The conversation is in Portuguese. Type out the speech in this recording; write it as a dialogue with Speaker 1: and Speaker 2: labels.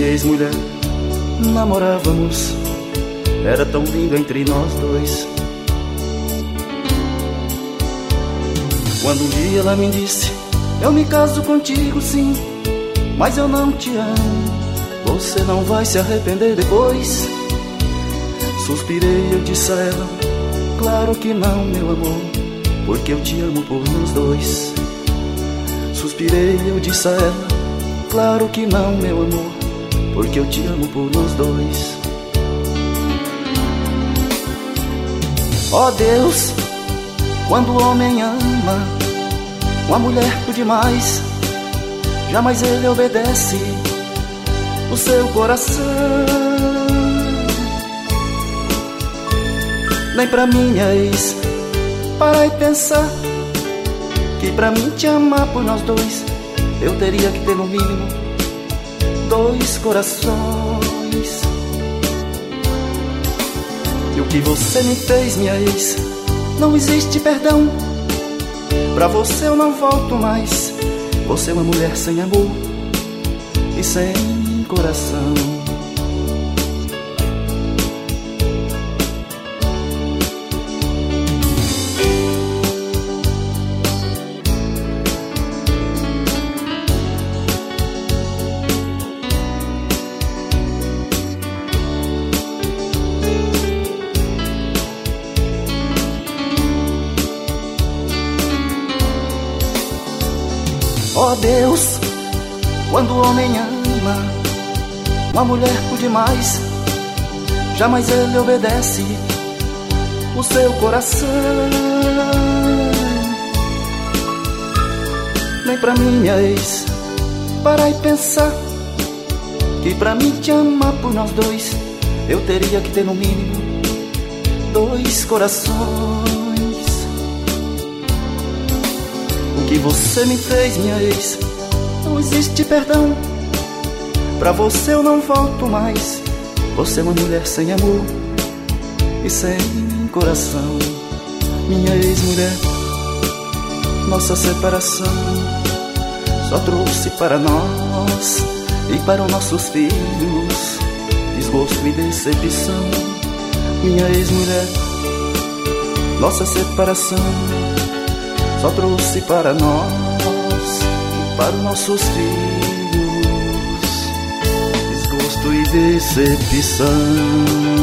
Speaker 1: minha ex-mulher namorávamos, era tão lindo entre nós dois. Quando um dia ela me disse: eu me caso contigo sim, mas eu não te amo, você não vai se arrepender depois. Suspirei, eu disse a ela: claro que não, meu amor, porque eu te amo por nós dois. Suspirei, eu disse a ela: claro que não, meu amor, porque eu te amo por nós dois. Ó Deus, quando o homem ama uma mulher por demais, jamais ele obedece o seu coração. Nem pra minha ex parar e pensar que pra mim te amar por nós dois, eu teria que ter no mínimo 2 corações. E o que você me fez, minha ex, não existe perdão. Pra você eu não volto mais. Você é uma mulher sem amor e sem coração. Ó Deus, quando o homem ama uma mulher por demais, jamais ele obedece o seu coração. Nem pra mim, minha ex, parar e pensar que pra mim te amar por nós dois, eu teria que ter no mínimo 2 corações. O que você me fez, minha ex, não existe perdão. Pra você eu não volto mais. Você é uma mulher sem amor e sem coração. Minha ex-mulher, nossa separação só trouxe para nós e para os nossos filhos desgosto e decepção. Minha ex-mulher, nossa separação só trouxe para nós e para os nossos filhos desgosto e decepção.